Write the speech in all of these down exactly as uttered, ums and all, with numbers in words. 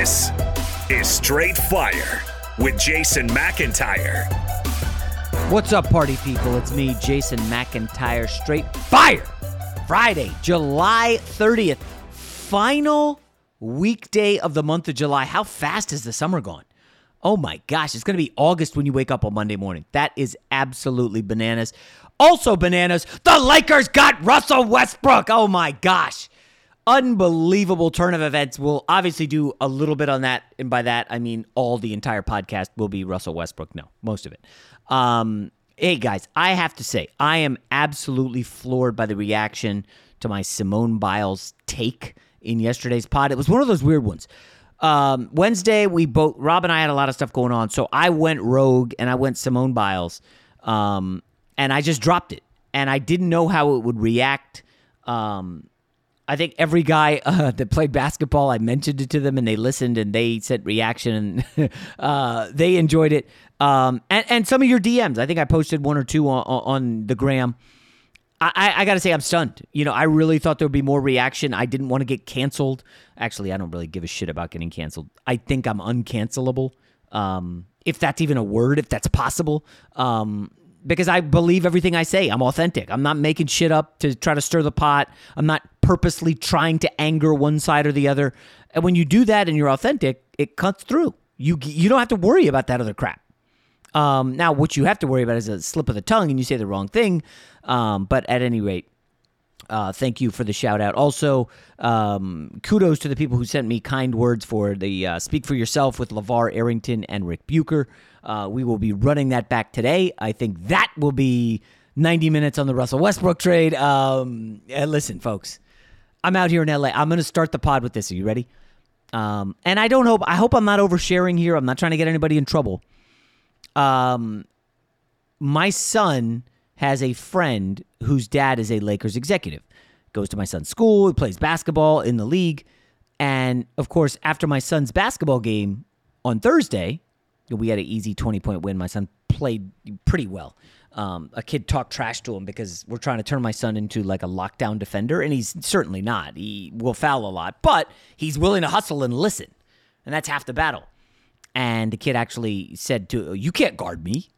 This is Straight Fire with Jason McIntyre. What's up, party people? It's me, Jason McIntyre. Straight Fire! Friday, July thirtieth. Final weekday of the month of July. How fast has the summer gone? Oh my gosh, it's going to be August when you wake up on Monday morning. That is absolutely bananas. Also bananas, the Lakers got Russell Westbrook. Oh my gosh. Unbelievable turn of events. We'll obviously do a little bit on that, and by that, I mean all the entire podcast will be Russell Westbrook. No, most of it. Um, hey, guys, I have to say, I am absolutely floored by the reaction to my Simone Biles take in yesterday's pod. It was one of those weird ones. Um, Wednesday, we both, Rob and I had a lot of stuff going on, so I went rogue, and I went Simone Biles, um, and I just dropped it, and I didn't know how it would react. Um I think every guy uh, that played basketball, I mentioned it to them, and they listened, and they sent reaction, and uh, they enjoyed it. Um, and, and some of your D Ms, I think I posted one or two on, on the gram. I, I, I got to say, I'm stunned. You know, I really thought there would be more reaction. I didn't want to get canceled. Actually, I don't really give a shit about getting canceled. I think I'm uncancelable, um, if that's even a word, if that's possible. Um Because I believe everything I say. I'm authentic. I'm not making shit up to try to stir the pot. I'm not purposely trying to anger one side or the other. And when you do that and you're authentic, it cuts through. You you don't have to worry about that other crap. Um, now, what you have to worry about is a slip of the tongue and you say the wrong thing. Um, but at any rate, uh, thank you for the shout out. Also, um, kudos to the people who sent me kind words for the uh, Speak for Yourself with LeVar Arrington and Rick Bucher. Uh, we will be running that back today. I think that will be ninety minutes on the Russell Westbrook trade. Um, and listen, folks, I'm out here in L A. I'm going to start the pod with this. Are you ready? Um, and I don't hope, I hope I'm not oversharing here. I'm not trying to get anybody in trouble. Um, my son has a friend whose dad is a Lakers executive. Goes to my son's school. He plays basketball in the league. And of course, after my son's basketball game on Thursday, we had an easy twenty-point win. My son played pretty well. Um, a kid talked trash to him because we're trying to turn my son into like a lockdown defender, and he's certainly not. He will foul a lot, but he's willing to hustle and listen, and that's half the battle. And the kid actually said, to, "You can't guard me."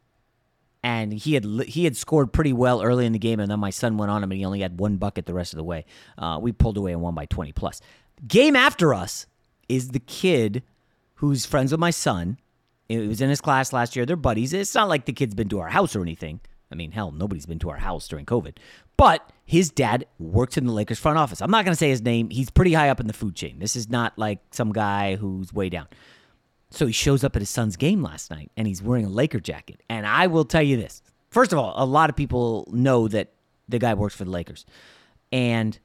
And he had he had scored pretty well early in the game, and then my son went on him, and he only had one bucket the rest of the way. Uh, we pulled away and won by twenty plus. Game after us is the kid who's friends with my son. It was in his class last year. They're buddies. It's not like the kid's been to our house or anything. I mean, hell, nobody's been to our house during COVID. But his dad works in the Lakers front office. I'm not going to say his name. He's pretty high up in the food chain. This is not like some guy who's way down. So he shows up at his son's game last night, and he's wearing a Laker jacket. And I will tell you this. First of all, a lot of people know that the guy works for the Lakers. And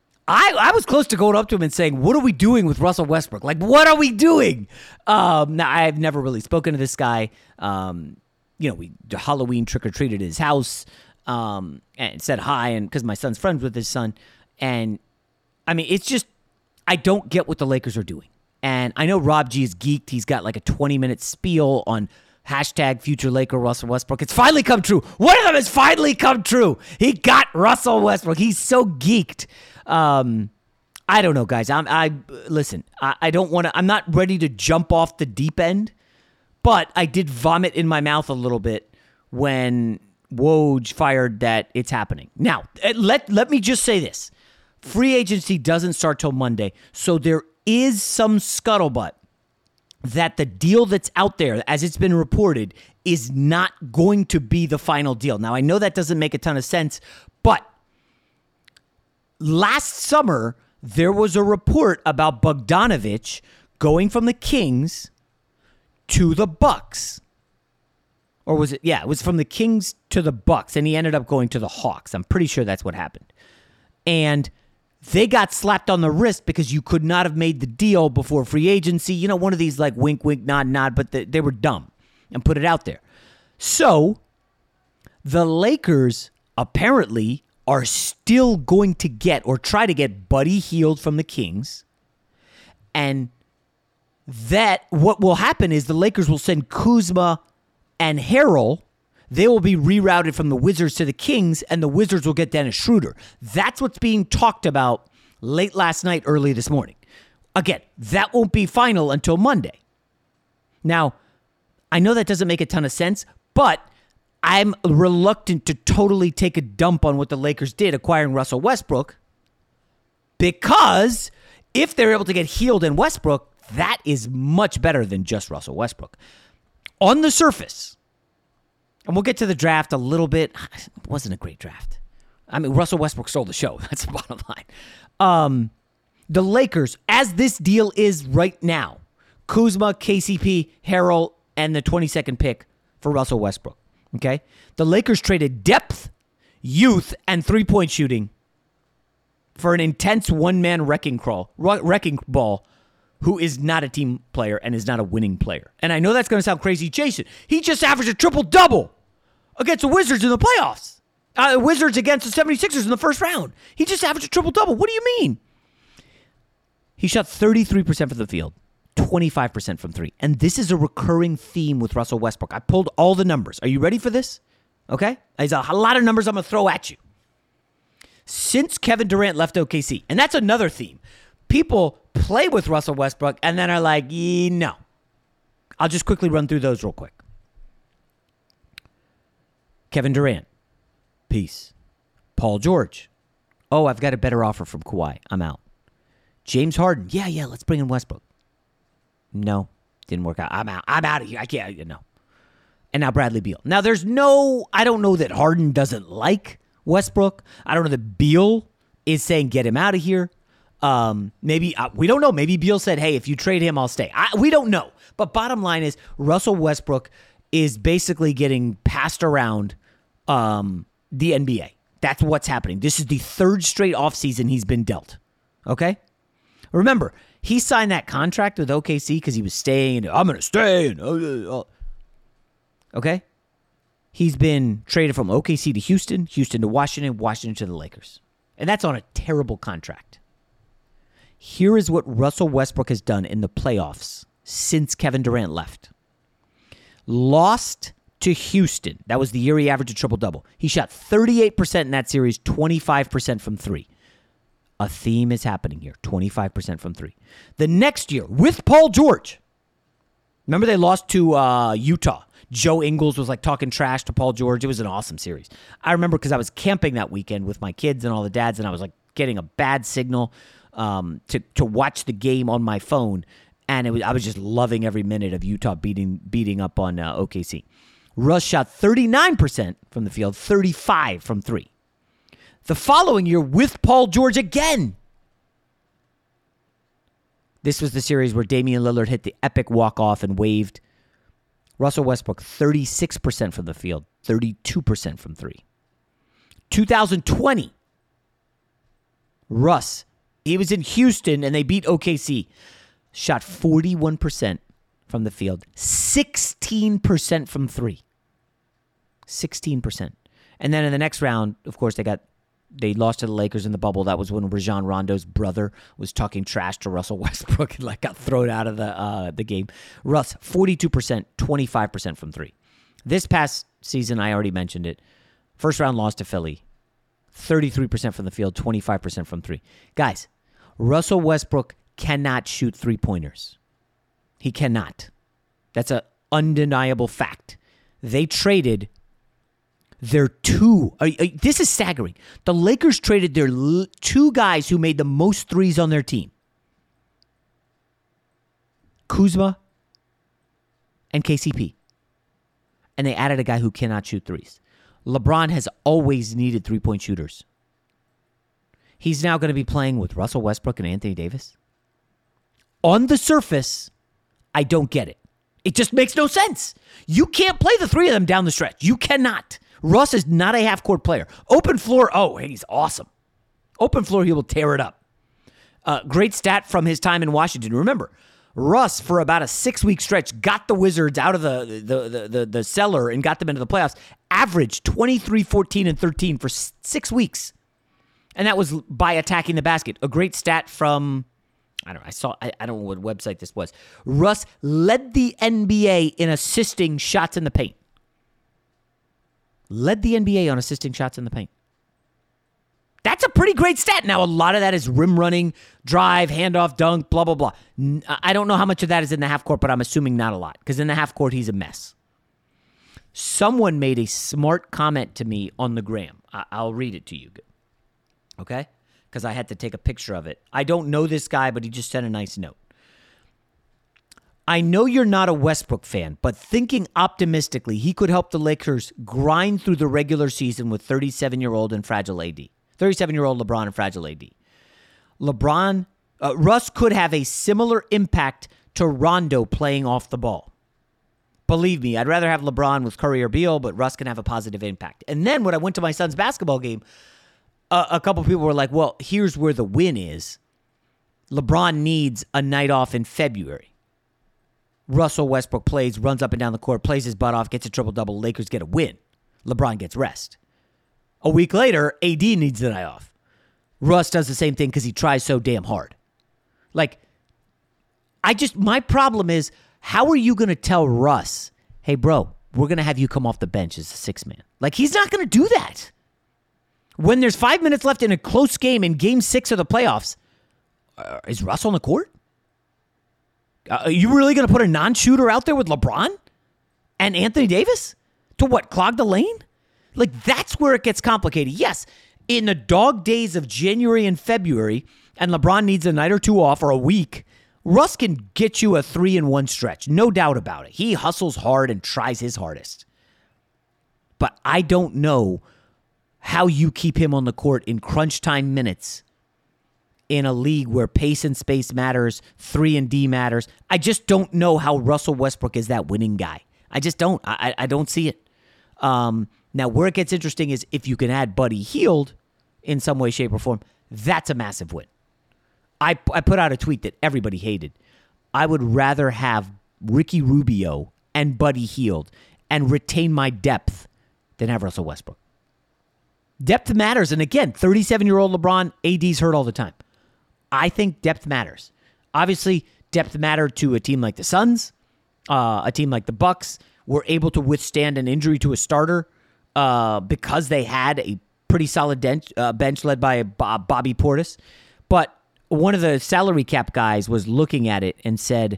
I, I was close to going up to him and saying, what are we doing with Russell Westbrook? Like, what are we doing? Um, now, I've never really spoken to this guy. Um, you know, we Halloween trick-or-treated at his house um, and said hi, and because my son's friends with his son. And, I mean, it's just, I don't get what the Lakers are doing. And I know Rob G is geeked. He's got like a twenty-minute spiel on hashtag future Laker Russell Westbrook. It's finally come true. One of them has finally come true. He got Russell Westbrook. He's so geeked. Um, I don't know, guys. I'm, I listen. I, I don't want to. I'm not ready to jump off the deep end, but I did vomit in my mouth a little bit when Woj fired that it's happening. Now, let let me just say this: free agency doesn't start till Monday, so there is some scuttlebutt that the deal that's out there, as it's been reported, is not going to be the final deal. Now, I know that doesn't make a ton of sense, but last summer, there was a report about Bogdanovich going from the Kings to the Bucks. Or was it? Yeah, it was from the Kings to the Bucks, and he ended up going to the Hawks. I'm pretty sure that's what happened. And they got slapped on the wrist because you could not have made the deal before free agency. You know, one of these like wink, wink, nod, nod, but the, they were dumb and put it out there. So the Lakers apparently are still going to get or try to get Buddy Hield from the Kings. And that what will happen is the Lakers will send Kuzma and Harrell. They will be rerouted from the Wizards to the Kings, and the Wizards will get Dennis Schroeder. That's what's being talked about late last night, early this morning. Again, that won't be final until Monday. Now, I know that doesn't make a ton of sense, but I'm reluctant to totally take a dump on what the Lakers did acquiring Russell Westbrook, because if they're able to get Hield and Westbrook, that is much better than just Russell Westbrook. On the surface, and we'll get to the draft a little bit. It wasn't a great draft. I mean, Russell Westbrook stole the show. That's the bottom line. Um, the Lakers, as this deal is right now, Kuzma, K C P, Harrell, and the twenty-second pick for Russell Westbrook. Okay? The Lakers traded depth, youth, and three-point shooting for an intense one-man wrecking crawl, wrecking ball who is not a team player and is not a winning player. And I know that's going to sound crazy. Jason, he just averaged a triple-double against the Wizards in the playoffs. Uh, Wizards against the seventy-sixers in the first round. He just averaged a triple-double. What do you mean? He shot thirty-three percent from the field, twenty-five percent from three. And this is a recurring theme with Russell Westbrook. I pulled all the numbers. Are you ready for this? Okay? There's a lot of numbers I'm going to throw at you. Since Kevin Durant left O K C, and that's another theme. People play with Russell Westbrook and then are like, yeah, no. I'll just quickly run through those real quick. Kevin Durant, peace. Paul George, oh, I've got a better offer from Kawhi. I'm out. James Harden, yeah, yeah, let's bring in Westbrook. No, didn't work out. I'm out. I'm out of here. I can't, no. And now Bradley Beal. Now, there's no, I don't know that Harden doesn't like Westbrook. I don't know that Beal is saying get him out of here. Um, maybe, uh, we don't know. Maybe Beal said, hey, if you trade him, I'll stay. I, we don't know. But bottom line is Russell Westbrook is basically getting passed around um, the N B A. That's what's happening. This is the third straight offseason he's been dealt. Okay? Remember, he signed that contract with O K C because he was staying. And, I'm going to stay. And, uh, uh, okay? He's been traded from O K C to Houston, Houston to Washington, Washington to the Lakers. And that's on a terrible contract. Here is what Russell Westbrook has done in the playoffs since Kevin Durant left. Lost to Houston. That was the year he averaged a triple-double. He shot thirty-eight percent in that series, twenty-five percent from three. A theme is happening here, twenty-five percent from three. The next year, with Paul George, remember they lost to uh, Utah. Joe Ingles was like talking trash to Paul George. It was an awesome series. I remember because I was camping that weekend with my kids and all the dads, and I was like getting a bad signal um, to to watch the game on my phone, and it was, I was just loving every minute of Utah beating beating up on uh, O K C. Russ shot thirty-nine percent from the field, thirty-five from three. The following year with Paul George again. This was the series where Damian Lillard hit the epic walk-off and waved. Russell Westbrook, thirty-six percent from the field, thirty-two percent from three. twenty twenty, Russ, he was in Houston and they beat O K C. Shot forty-one percent from the field, sixteen percent from three. sixteen percent. And then in the next round, of course, they got they lost to the Lakers in the bubble. That was when Rajon Rondo's brother was talking trash to Russell Westbrook and like got thrown out of the uh, the game. Russ, forty-two percent, twenty-five percent from three. This past season, I already mentioned it. First round loss to Philly. thirty-three percent from the field, twenty-five percent from three. Guys, Russell Westbrook cannot shoot three-pointers. He cannot. That's an undeniable fact. They traded their two. Uh, uh, this is staggering. The Lakers traded their l- two guys who made the most threes on their team. Kuzma and K C P. And they added a guy who cannot shoot threes. LeBron has always needed three-point shooters. He's now going to be playing with Russell Westbrook and Anthony Davis. On the surface, I don't get it. It just makes no sense. You can't play the three of them down the stretch. You cannot. Russ is not a half-court player. Open floor, oh, he's awesome. Open floor, he will tear it up. Uh, great stat from his time in Washington. Remember, Russ, for about a six-week stretch, got the Wizards out of the, the, the, the, the cellar and got them into the playoffs. Averaged twenty-three, fourteen, and thirteen for six weeks. And that was by attacking the basket. A great stat from, I don't know, I saw, I, I don't know what website this was. Russ led the N B A in assisting shots in the paint. Led the N B A on assisting shots in the paint. That's That's a pretty great stat. Now, a lot of that is rim running, drive, handoff, dunk, blah, blah, blah. I don't know how much of that is in the half court, but I'm assuming not a lot, because in the half court, he's a mess. Someone made a smart comment to me on the gram. I- I'll read it to you, okay? Because I had to take a picture of it. I don't know this guy, but he just sent a nice note. I know you're not a Westbrook fan, but thinking optimistically, he could help the Lakers grind through the regular season with thirty-seven-year-old and fragile A D. thirty-seven-year-old LeBron and fragile A D. LeBron, uh, Russ could have a similar impact to Rondo playing off the ball. Believe me, I'd rather have LeBron with Curry or Beal, but Russ can have a positive impact. And then when I went to my son's basketball game, uh, a couple people were like, well, here's where the win is. LeBron needs a night off in February. Russell Westbrook plays, runs up and down the court, plays his butt off, gets a triple-double. Lakers get a win. LeBron gets rest. A week later, A D needs the night off. Russ does the same thing because he tries so damn hard. Like, I just, my problem is, how are you going to tell Russ, hey, bro, we're going to have you come off the bench as a six-man? Like, he's not going to do that. When there's five minutes left in a close game in game six of the playoffs, uh, is Russ on the court? Uh, are you really going to put a non-shooter out there with LeBron and Anthony Davis to what, clog the lane? Like, that's where it gets complicated. Yes, in the dog days of January and February, and LeBron needs a night or two off or a week, Russ can get you a three in one stretch. No doubt about it. He hustles hard and tries his hardest. But I don't know how you keep him on the court in crunch time minutes in a league where pace and space matters, three and D matters. I just don't know how Russell Westbrook is that winning guy. I just don't. I, I don't see it. Um, now, where it gets interesting is if you can add Buddy Hield in some way, shape, or form, that's a massive win. I, I put out a tweet that everybody hated. I would rather have Ricky Rubio and Buddy Hield and retain my depth than have Russell Westbrook. Depth matters. And again, thirty-seven-year-old LeBron, A D's hurt all the time. I think depth matters. Obviously, depth mattered to a team like the Suns, uh, a team like the Bucks were able to withstand an injury to a starter uh, because they had a pretty solid bench, uh, bench led by Bob, Bobby Portis. But one of the salary cap guys was looking at it and said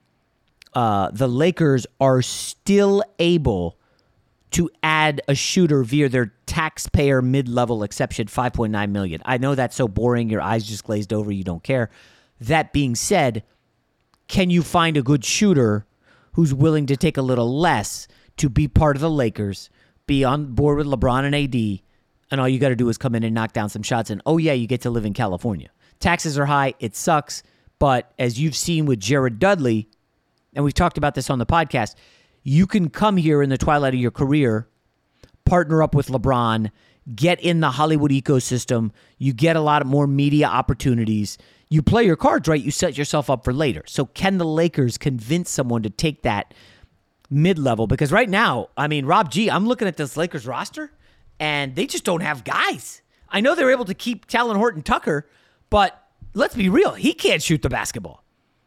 uh, the Lakers are still able to add a shooter via their taxpayer mid-level exception, five point nine million dollars. I know that's so boring, your eyes just glazed over, you don't care. That being said, can you find a good shooter who's willing to take a little less to be part of the Lakers, be on board with LeBron and A D, and all you got to do is come in and knock down some shots, and oh yeah, you get to live in California. Taxes are high, it sucks, but as you've seen with Jared Dudley, and we've talked about this on the podcast, you can come here in the twilight of your career, partner up with LeBron, get in the Hollywood ecosystem, you get a lot more media opportunities, you play your cards right, you set yourself up for later. So can the Lakers convince someone to take that mid-level? Because right now, I mean, Rob G, I'm looking at this Lakers roster, and they just don't have guys. I know they're able to keep Talen Horton-Tucker, but let's be real, he can't shoot the basketball.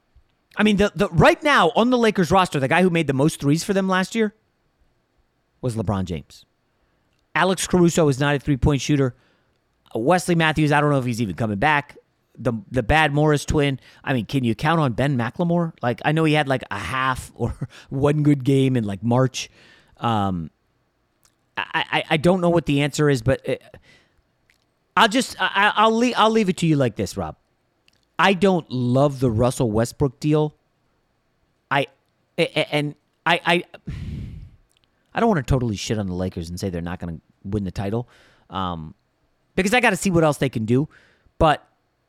I mean, the, the right now on the Lakers roster, the guy who made the most threes for them last year was LeBron James. Alex Caruso is not a three-point shooter. Wesley Matthews, I don't know if he's even coming back. The the Bad Morris twin, I mean, can you count on Ben McLemore? Like, I know he had like a half or one good game in like March. Um, I, I, I don't know what the answer is, but it, I'll just, I, I'll, leave, I'll leave it to you like this, Rob. I don't love the Russell Westbrook deal. I and I I I don't want to totally shit on the Lakers and say they're not going to win the title, um, because I got to see what else they can do. But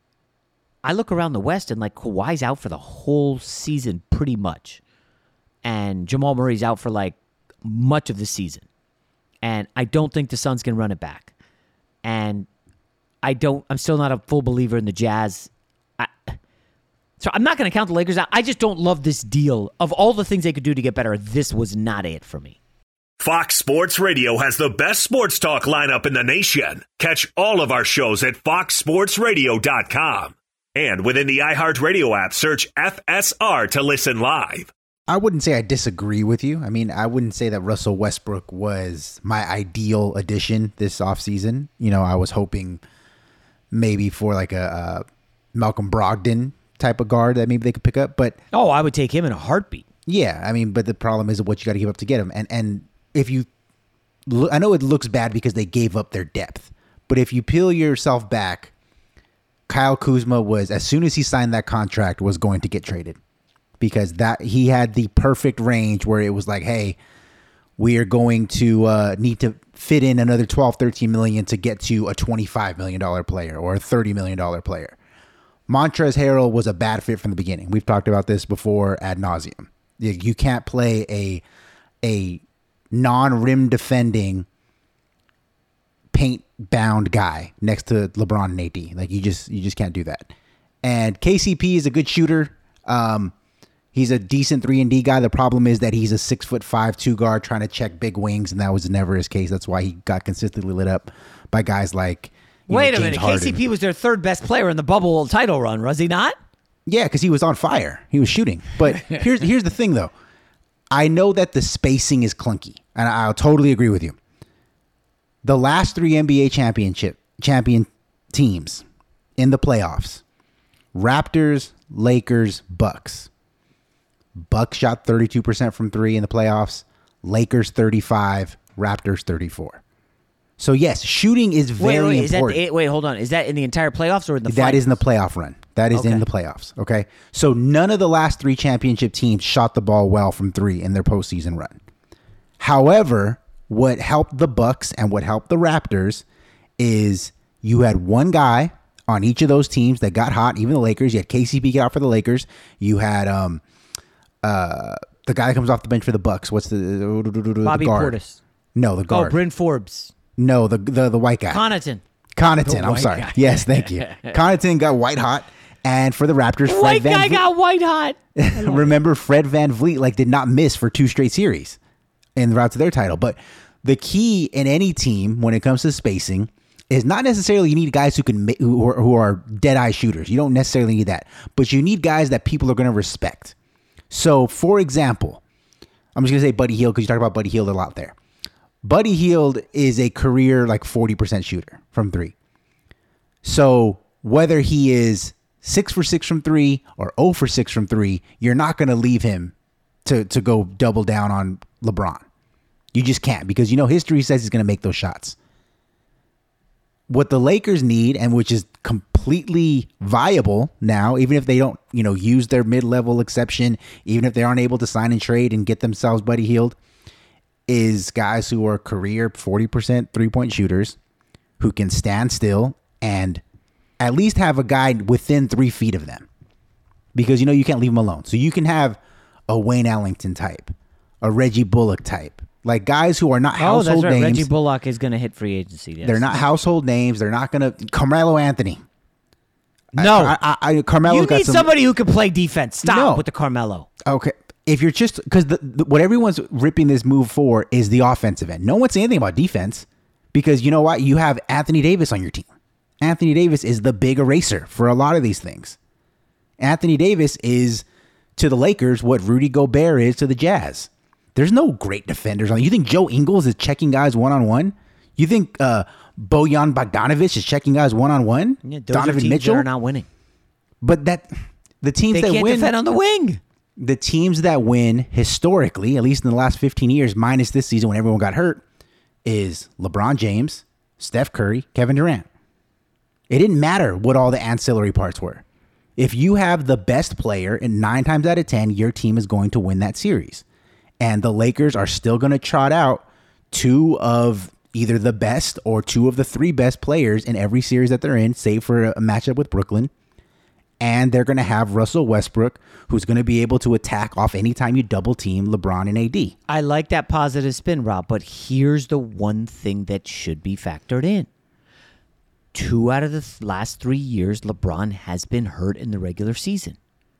I look around the West and like Kawhi's out for the whole season pretty much, and Jamal Murray's out for like much of the season, and I don't think the Suns can run it back. And I don't. I'm still not a full believer in the Jazz. I, so I'm not going to count the Lakers out. I just don't love this deal. Of all the things they could do to get better, this was not it for me. Fox Sports Radio has the best sports talk lineup in the nation. Catch all of our shows at fox sports radio dot com. And within the iHeartRadio app, search F S R to listen live. I wouldn't say I disagree with you. I mean, I wouldn't say that Russell Westbrook was my ideal addition this offseason. You know, I was hoping maybe for like a, a Malcolm Brogdon type of guard that maybe they could pick up. But oh, I would take him in a heartbeat. Yeah, I mean, but the problem is what you got to give up to get him. And and if you, look, I know it looks bad because they gave up their depth, but if you peel yourself back, Kyle Kuzma was, as soon as he signed that contract, was going to get traded because that he had the perfect range where it was like, hey, we are going to uh, need to fit in another twelve, thirteen million to get to a twenty-five million dollars player or a thirty million dollars player. Montrezl Harrell was a bad fit from the beginning. We've talked about this before ad nauseum. You, you can't play a a non-rim defending paint bound guy next to LeBron and A D. Like you just you just can't do that. And K C P is a good shooter. Um, he's a decent three and D guy. The problem is that he's a six foot five two guard trying to check big wings, and that was never his case. That's why he got consistently lit up by guys like. Wait know, a minute, Harden. K C P was their third best player in the bubble title run, was he not? Yeah, because he was on fire. He was shooting. But here's here's the thing, though. I know that the spacing is clunky, and I'll totally agree with you. The last three N B A championship champion teams in the playoffs: Raptors, Lakers, Bucks. Bucks shot thirty-two percent from three in the playoffs. Lakers thirty-five, Raptors thirty-four. So yes, shooting is very wait, wait, is important. That the, wait, hold on. Is that in the entire playoffs or in the? That finals? is in the playoff run. That is Okay. in the playoffs. Okay, so none of the last three championship teams shot the ball well from three in their postseason run. However, what helped the Bucks and what helped the Raptors is you had one guy on each of those teams that got hot. Even the Lakers, you had K C P get out for the Lakers. You had um, uh, the guy that comes off the bench for the Bucks. What's the, the Bobby guard? Portis. No, the guard. Oh, Bryn Forbes. No, the the the white guy. Connaughton. Connaughton, The I'm white sorry. guy. Yes, thank you. Connaughton got white hot. And for the Raptors, Fred White Van guy Vliet, got white hot. remember Fred Van Vliet like did not miss for two straight series in the route to their title. But the key in any team when it comes to spacing is not necessarily you need guys who can who are, who are dead eye shooters. You don't necessarily need that, but you need guys that people are going to respect. So, for example, I'm just going to say Buddy Hield because you talk about Buddy Hield a lot there. Buddy Hield is a career like forty percent shooter from three. So whether he is six for six from three or zero for six from three, you're not going to leave him to, to go double down on LeBron. You just can't because, you know, history says he's going to make those shots. What the Lakers need, and which is completely viable now, even if they don't, you know, use their mid-level exception, even if they aren't able to sign and trade and get themselves Buddy Hield, is guys who are career forty percent three-point shooters who can stand still and at least have a guy within three feet of them. Because, you know, you can't leave them alone. So you can have a Wayne Ellington type, a Reggie Bullock type, like guys who are not Oh, household that's right. names. Reggie Bullock is going to hit free agency. Yes. They're not household names. They're not going to... Carmelo Anthony. No. I, I, I, Carmelo's you got need some, somebody who can play defense. Stop No. with the Carmelo. Okay. If you're just... Because the, the, what everyone's ripping this move for is the offensive end. No one's saying anything about defense. Because you know what? You have Anthony Davis on your team. Anthony Davis is the big eraser for a lot of these things. Anthony Davis is to the Lakers what Rudy Gobert is to the Jazz. There's no great defenders on. You think Joe Ingles is checking guys one-on-one? You think uh, Bojan Bogdanovic is checking guys one-on-one? Yeah, those Donovan are teams Mitchell? that are not winning. But that the teams They that can't win... defend on the wing. The teams that win historically, at least in the last fifteen years, minus this season when everyone got hurt, is LeBron James, Steph Curry, Kevin Durant. It didn't matter what all the ancillary parts were. If you have the best player, and nine times out of ten, your team is going to win that series. And the Lakers are still going to trot out two of either the best or two of the three best players in every series that they're in, save for a matchup with Brooklyn. And they're going to have Russell Westbrook, who's going to be able to attack off anytime you double team LeBron and A D. I like that positive spin, Rob, but here's the one thing that should be factored in. Two out of the th- last three years, LeBron has been hurt in the regular season.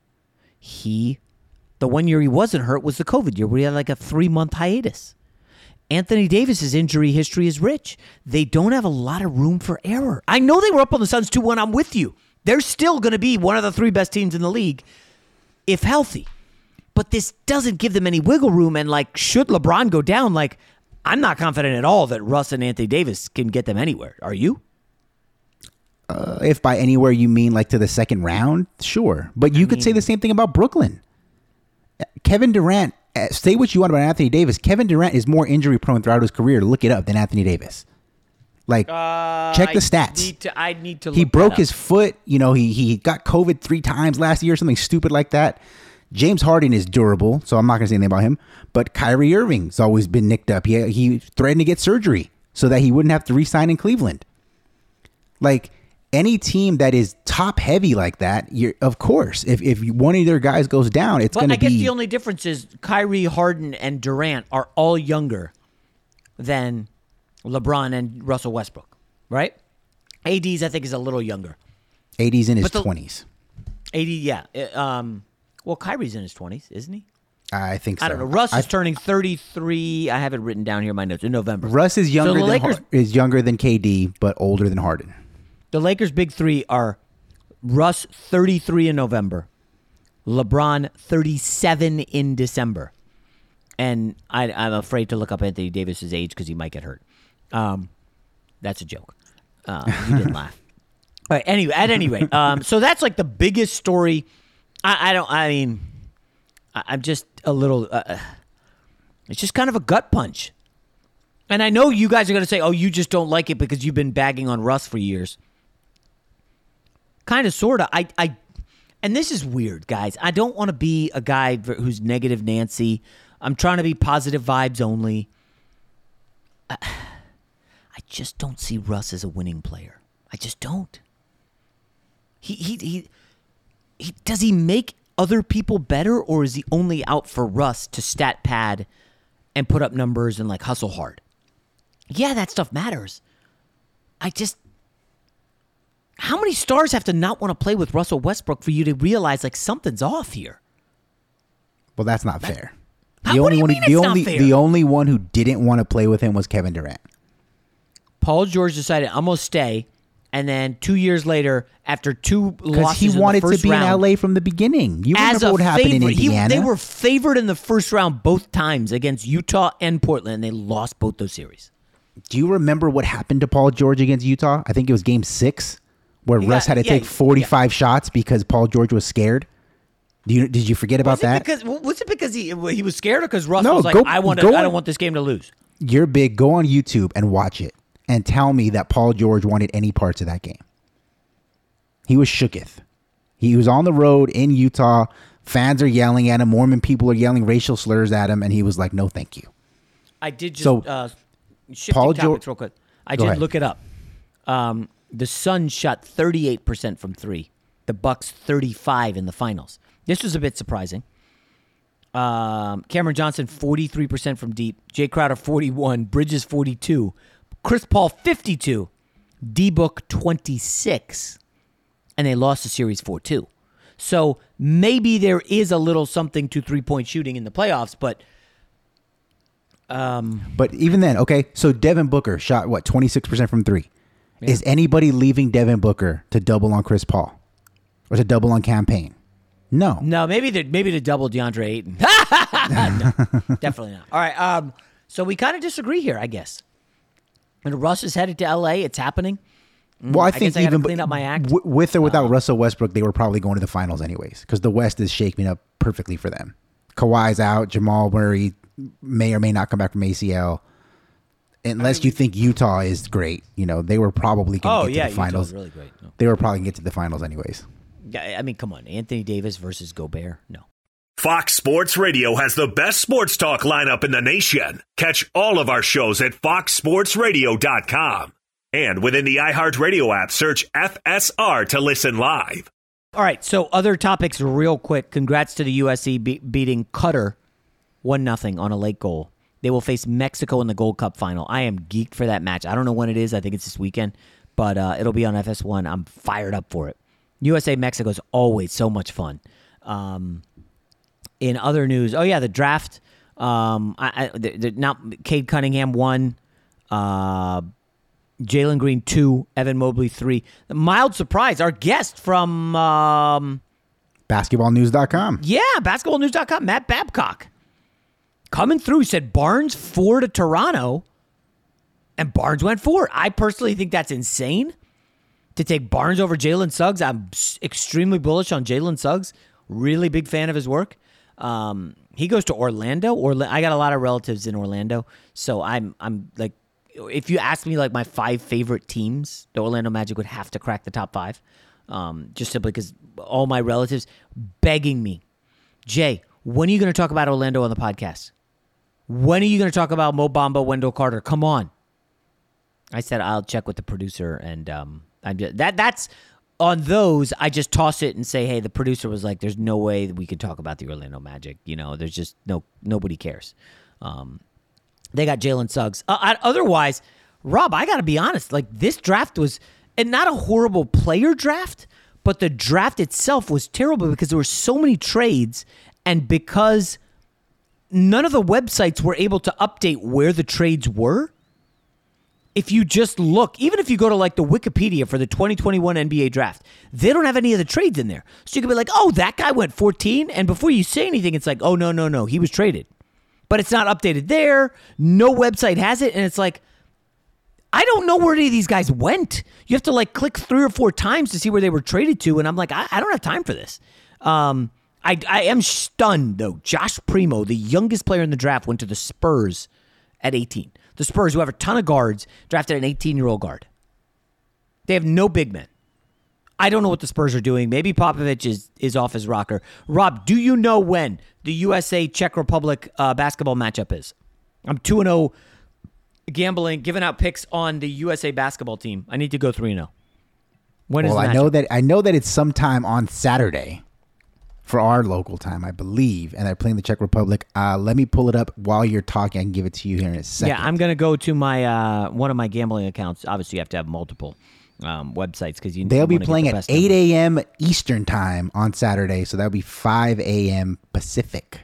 He, the one year he wasn't hurt was the COVID year where he had like a three-month hiatus. Anthony Davis's injury history is rich. They don't have a lot of room for error. I know they were up on the Suns two one. I'm with you. They're still going to be one of the three best teams in the league if healthy. But this doesn't give them any wiggle room. And like, should LeBron go down, like, I'm not confident at all that Russ and Anthony Davis can get them anywhere. Are you? Uh, if by anywhere you mean like to the second round, sure. But you I could mean, say the same thing about Brooklyn. Kevin Durant, say what you want about Anthony Davis. Kevin Durant is more injury prone throughout his career. Look it up than Anthony Davis. Like, uh, check the I stats. Need to, I need to. Look he broke that his foot. You know, he he got COVID three times last year, something stupid like that. James Harden is durable, so I'm not going to say anything about him. But Kyrie Irving's always been nicked up. He he threatened to get surgery so that he wouldn't have to re-sign in Cleveland. Like, any team that is top heavy like that, you're, of course, if, if one of their guys goes down, it's going to be. I guess the only difference is Kyrie, Harden, and Durant are all younger than LeBron and Russell Westbrook, right? A D's, I think, is a little younger. A D's in his the, twenties. A D, yeah. Um, well, Kyrie's in his twenties, isn't he? I think so. I don't know. Russ I, is turning thirty-three. I have it written down here in my notes in November. Russ is younger so than Lakers, is younger than K D, but older than Harden. The Lakers' big three are Russ, thirty-three in November, LeBron, thirty-seven in December, and I, I'm afraid to look up Anthony Davis's age because he might get hurt. Um, that's a joke. Uh, you didn't laugh. All right. Anyway, at any rate, um, so that's like the biggest story. I, I don't. I mean, I, I'm just a little. Uh, it's just kind of a gut punch. And I know you guys are going to say, "Oh, you just don't like it because you've been bagging on Russ for years." Kind of, sort of. I, I, and this is weird, guys. I don't want to be a guy who's negative Nancy. I'm trying to be positive vibes only. I, I just don't see Russ as a winning player. I just don't. He, he, he, he, does he make other people better, or is he only out for Russ to stat pad and put up numbers and like hustle hard? Yeah, that stuff matters. I just. How many stars have to not want to play with Russell Westbrook for you to realize like something's off here? Well, that's not that, fair. How, the what only do you one, mean the it's only, not fair? the only one who didn't want to play with him was Kevin Durant. Paul George decided I'm gonna stay, and then two years later, after two losses, because he wanted in the first to be round, in L A from the beginning. You as remember what happened favorite, in Indiana? He, they were favored in the first round both times against Utah and Portland, and they lost both those series. Do you remember what happened to Paul George against Utah? I think it was Game Six, where yeah, Russ had to yeah, take forty-five yeah. shots because Paul George was scared. Do you did you forget about was it that? Because, was it because he he was scared, or because Russ no, was like, go, I want go I on, don't want this game to lose? You're big. Go on YouTube and watch it, and tell me that Paul George wanted any parts of that game. He was shooketh. He was on the road in Utah. Fans are yelling at him. Mormon people are yelling racial slurs at him, and he was like, "No, thank you." I did just So, uh, shifting Paul topics George- real quick. I Go did ahead. look it up. Um, the Suns shot thirty-eight percent from three. The Bucks thirty-five in the finals. This was a bit surprising. Um, Cameron Johnson forty-three percent from deep. Jay Crowder forty-one. Bridges forty-two. Chris Paul fifty-two. D-Book twenty-six. And they lost the series four two. So maybe there is a little something to three-point shooting in the playoffs, but um, But even then, okay, so Devin Booker shot, what, twenty-six percent from three. Yeah. Is anybody leaving Devin Booker to double on Chris Paul? Or to double on Campaign? No. no, maybe the maybe to double DeAndre Ayton. No, definitely not. All right, um, so we kind of disagree here, I guess. And Russ is headed to L A. It's happening. Well, I, I think guess I gotta even clean up my act. w- with or without uh, Russell Westbrook, they were probably going to the finals anyways because the West is shaping up perfectly for them. Kawhi's out. Jamal Murray may or may not come back from A C L. Unless you think Utah is great, you know they were probably going to Oh get yeah, to the finals. Utah's really great. No. They were probably going to get to the finals anyways. Yeah, I mean, come on, Anthony Davis versus Gobert. No. Fox Sports Radio has the best sports talk lineup in the nation. Catch all of our shows at fox sports radio dot com. And within the iHeartRadio app, search F S R to listen live. All right, so other topics real quick. Congrats to the U S C be- beating Qatar one nothing on a late goal. They will face Mexico in the Gold Cup final. I am geeked for that match. I don't know when it is. I think it's this weekend, but uh, it'll be on F S one. I'm fired up for it. U S A Mexico is always so much fun. Um, in other news, oh yeah, the draft. Um, I, I, the, the, now Cade Cunningham won. Uh, Jalen Green two, Evan Mobley three. Mild surprise. Our guest from um, basketball news dot com. Yeah, basketball news dot com. Matt Babcock coming through. Said Barnes four to Toronto, and Barnes went four. I personally think that's insane to take Barnes over Jalen Suggs. I'm s- extremely bullish on Jalen Suggs. Really big fan of his work. Um, he goes to Orlando. Orla- I got a lot of relatives in Orlando, so I'm I'm like, if you ask me like my five favorite teams, the Orlando Magic would have to crack the top five, um, just simply because all my relatives begging me, Jay, when are you going to talk about Orlando on the podcast? When are you going to talk about Mo Bamba, Wendell Carter? Come on. I said I'll check with the producer, and um, I'm just, that that's on those. I just toss it and say, hey, the producer was like, "There's no way that we could talk about the Orlando Magic. You know, there's just no nobody cares." Um, they got Jalen Suggs. Uh, I, otherwise, Rob, I got to be honest. Like this draft was, and not a horrible player draft, but the draft itself was terrible because there were so many trades, and because none of the websites were able to update where the trades were. If you just look, even if you go to like the Wikipedia for the twenty twenty-one N B A draft, they don't have any of the trades in there. So you can be like, oh, that guy went fourteen. And before you say anything, it's like, oh, no, no, no, he was traded. But it's not updated there. No website has it. And it's like, I don't know where any of these guys went. You have to like click three or four times to see where they were traded to. And I'm like, I, I don't have time for this. Um, I, I am stunned, though. Josh Primo, the youngest player in the draft, went to the Spurs at eighteen. The Spurs, who have a ton of guards, drafted an eighteen-year-old guard. They have no big men. I don't know what the Spurs are doing. Maybe Popovich is, is off his rocker. Rob, do you know when the U S A Czech Republic uh, basketball matchup is? I'm two and oh gambling, giving out picks on the U S A basketball team. I need to go three and oh. When is well, the I know that I know that it's sometime on Saturday. For our local time, I believe, and they're playing the Czech Republic. Uh, let me pull it up while you're talking. I can give it to you here in a second. Yeah, I'm going to go to my uh, one of my gambling accounts. Obviously, you have to have multiple um, websites because you. They'll be get playing the at best eight number. a.m. Eastern time on Saturday, so that'll be five a.m. Pacific.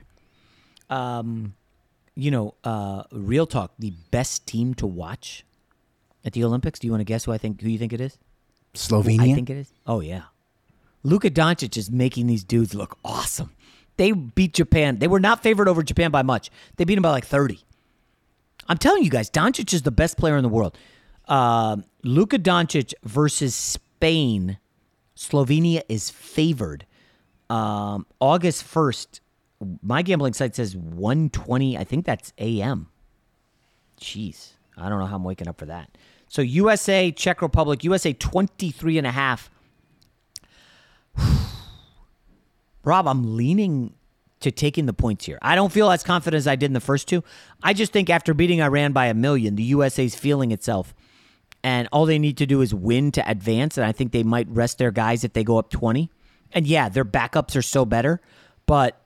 Um, you know, uh, real talk. The best team to watch at the Olympics. Do you want to guess who I think? Who you think it is? Slovenia. Who I think it is. Oh yeah. Luka Doncic is making these dudes look awesome. They beat Japan. They were not favored over Japan by much. They beat them by like thirty. I'm telling you guys, Doncic is the best player in the world. Uh, Luka Doncic versus Spain. Slovenia is favored. Um, August first. My gambling site says one twenty. I think that's A M. Jeez. I don't know how I'm waking up for that. So U S A, Czech Republic, U S A twenty-three and a half. Rob, I'm leaning to taking the points here. I don't feel as confident as I did in the first two. I just think after beating Iran by a million, the U S A's feeling itself, and all they need to do is win to advance, and I think they might rest their guys if they go up twenty. And yeah, their backups are so better, but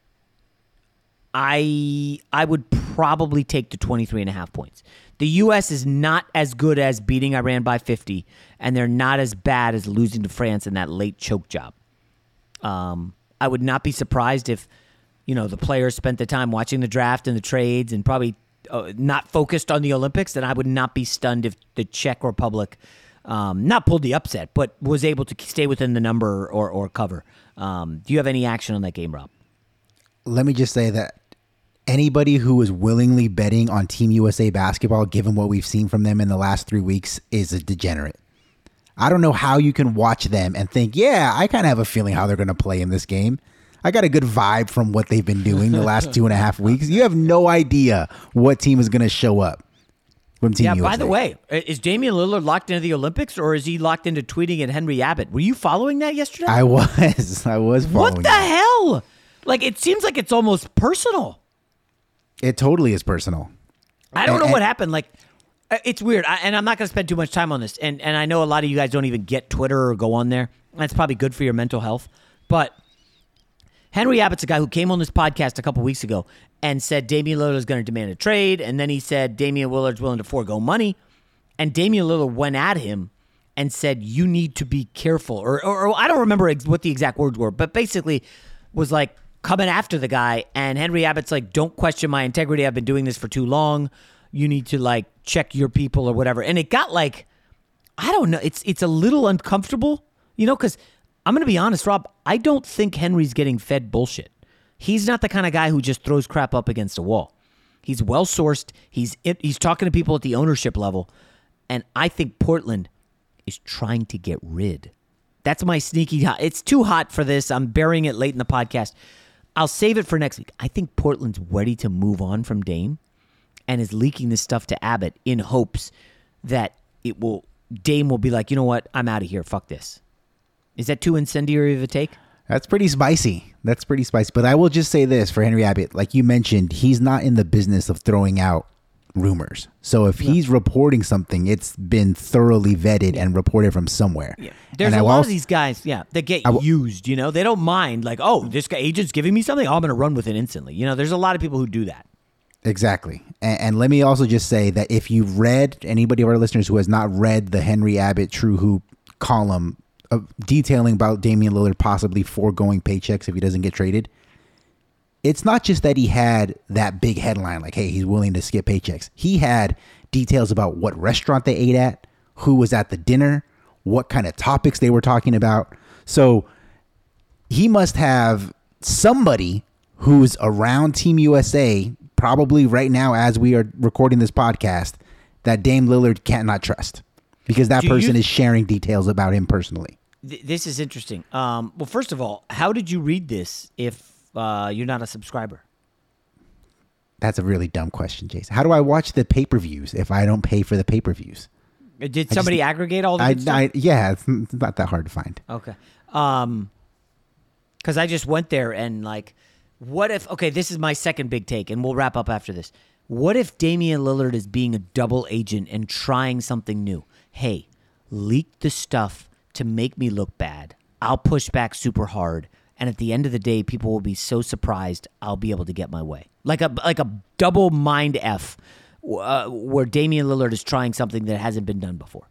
I I would probably take the twenty-three and a half points. The U S is not as good as beating Iran by fifty, and they're not as bad as losing to France in that late choke job. Um, I would not be surprised if, you know, the players spent the time watching the draft and the trades and probably uh, not focused on the Olympics. Then I would not be stunned if the Czech Republic um, not pulled the upset, but was able to stay within the number or, or cover. Um, do you have any action on that game, Rob? Let me just say that anybody who is willingly betting on Team U S A basketball, given what we've seen from them in the last three weeks, is a degenerate. I don't know how you can watch them and think, yeah, I kind of have a feeling how they're going to play in this game. I got a good vibe from what they've been doing the last two and a half weeks. You have no idea what team is going to show up from Team yeah, U S A. By the way, is Damian Lillard locked into the Olympics, or is he locked into tweeting at Henry Abbott? Were you following that yesterday? I was. I was following What the that. hell? Like, it seems like it's almost personal. It totally is personal. I don't And- know and- what happened. Like, uh, it's weird, I, and I'm not going to spend too much time on this. And and I know a lot of you guys don't even get Twitter or go on there. That's probably good for your mental health. But Henry Abbott's a guy who came on this podcast a couple weeks ago and said Damian Lillard is going to demand a trade, and then he said Damian Lillard's willing to forego money, and Damian Lillard went at him and said, you need to be careful. Or, or, or I don't remember ex- what the exact words were, but basically was like coming after the guy, and Henry Abbott's like, don't question my integrity. I've been doing this for too long. You need to like check your people or whatever. And it got like, I don't know. It's it's a little uncomfortable, you know, because I'm going to be honest, Rob, I don't think Henry's getting fed bullshit. He's not the kind of guy who just throws crap up against a wall. He's well-sourced. He's he's talking to people at the ownership level. And I think Portland is trying to get rid. That's my sneaky hot. It's too hot for this. I'm burying it late in the podcast. I'll save it for next week. I think Portland's ready to move on from Dame and is leaking this stuff to Abbott in hopes that it will Dame will be like, you know what? I'm out of here. Fuck this. Is that too incendiary of a take? That's pretty spicy. That's pretty spicy. But I will just say this for Henry Abbott. Like you mentioned, he's not in the business of throwing out rumors. So if yeah. he's reporting something, it's been thoroughly vetted and reported from somewhere. Yeah. There's and a I lot also, of these guys, yeah, that get w- used, you know. They don't mind like, oh, this guy agent's giving me something, oh, I'm going to run with it instantly. You know, there's a lot of people who do that. Exactly. And, and let me also just say that if you've read, anybody of our listeners who has not read the Henry Abbott True Hoop column uh, detailing about Damian Lillard possibly foregoing paychecks if he doesn't get traded, it's not just that he had that big headline like, hey, he's willing to skip paychecks. He had details about what restaurant they ate at, who was at the dinner, what kind of topics they were talking about. So he must have somebody who's around Team U S A, probably right now as we are recording this podcast, that Dame Lillard cannot trust because that Do person you, is sharing details about him personally. Th- this is interesting. Um, well, first of all, how did you read this if Uh, you're not a subscriber? That's a really dumb question, Jason. How do I watch the pay-per-views if I don't pay for the pay-per-views? Did somebody just, aggregate all the I, good stuff? I, yeah, it's not that hard to find. Okay. Um, because I just went there and like, what if, okay, this is my second big take and we'll wrap up after this. What if Damian Lillard is being a double agent and trying something new? Hey, leak the stuff to make me look bad. I'll push back super hard. And at the end of the day, people will be so surprised I'll be able to get my way. Like a like a double mind F uh, where Damian Lillard is trying something that hasn't been done before.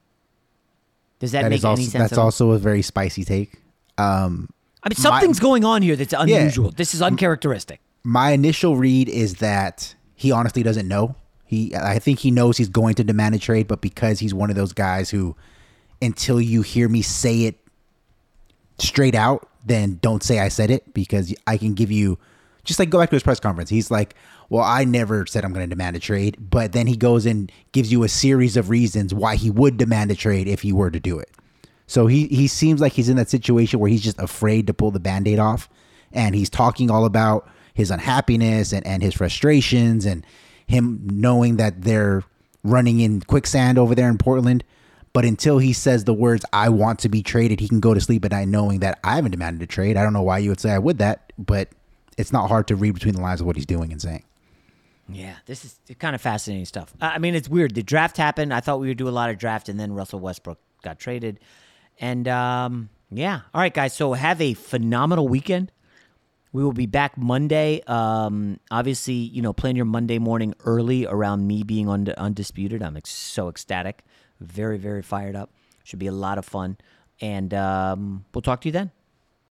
Does that, that make also, any sense? That's also a very spicy take. Um, I mean, something's my, going on here that's unusual. Yeah, this is uncharacteristic. My initial read is that he honestly doesn't know. He, I think he knows he's going to demand a trade, but because he's one of those guys who, until you hear me say it straight out, then don't say I said it, because I can give you, just like go back to his press conference. He's like, well, I never said I'm going to demand a trade, but then he goes and gives you a series of reasons why he would demand a trade if he were to do it. So he, he seems like he's in that situation where he's just afraid to pull the Band-Aid off, and he's talking all about his unhappiness and, and his frustrations and him knowing that they're running in quicksand over there in Portland. But until he says the words, I want to be traded, he can go to sleep at night knowing that I haven't demanded a trade. I don't know why you would say I would that, but it's not hard to read between the lines of what he's doing and saying. Yeah, this is kind of fascinating stuff. I mean, it's weird. The draft happened. I thought we would do a lot of draft, and then Russell Westbrook got traded. And, um, yeah. All right, guys, so have a phenomenal weekend. We will be back Monday. Um, obviously, you know, plan your Monday morning early around me being und- undisputed. I'm ex- so ecstatic. Very, very fired up. Should be a lot of fun. And um, we'll talk to you then.